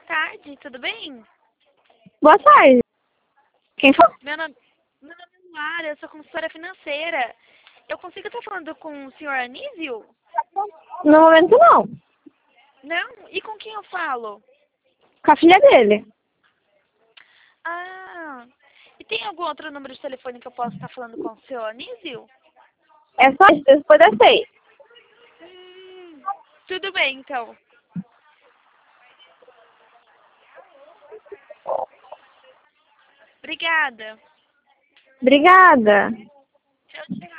tarde, tudo bem? Boa tarde. Quem fala? Meu nome é Lara, eu sou consultora financeira. Eu consigo estar falando com o senhor Anísio? No momento não. Não? E com quem eu falo? Com a filha dele. Ah, e tem algum outro número de telefone que eu possa estar falando com o senhor Anísio? É só isso, depois das 6. Tudo bem, então. Obrigada. Obrigada. Tchau, tchau.